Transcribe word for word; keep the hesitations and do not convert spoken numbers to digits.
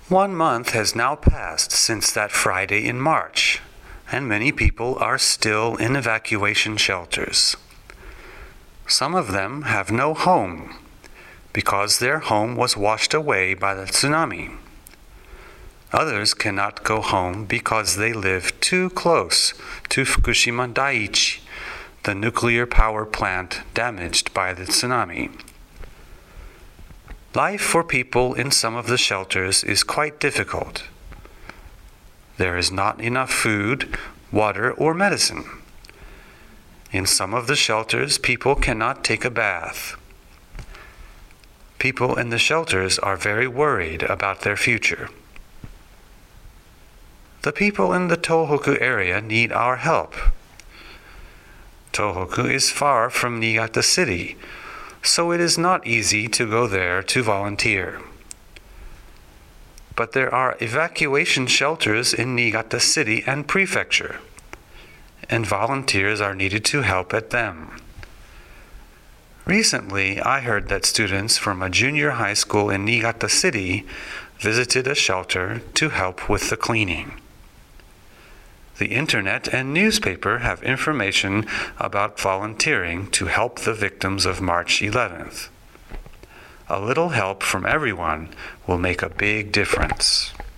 One month has now passed since that Friday in March, and many people are still in evacuation shelters. Some of them have no home because their home was washed away by the tsunami. Others cannot go home because they live too close to Fukushima Daiichi, the nuclear power plant damaged by the tsunami. Life for people in some of the shelters is quite difficult. There is not enough food, water, or medicine. In some of the shelters, people cannot take a bath. People in the shelters are very worried about their future. The people in the Tohoku area need our help. Tohoku is far from Niigata City, so it is not easy to go there to volunteer. But there are evacuation shelters in Niigata City and Prefecture, and volunteers are needed to help at them. Recently, I heard that students from a junior high school in Niigata City visited a shelter to help with the cleaning. The internet and newspaper have information about volunteering to help the victims of March eleventh. A little help from everyone will make a big difference.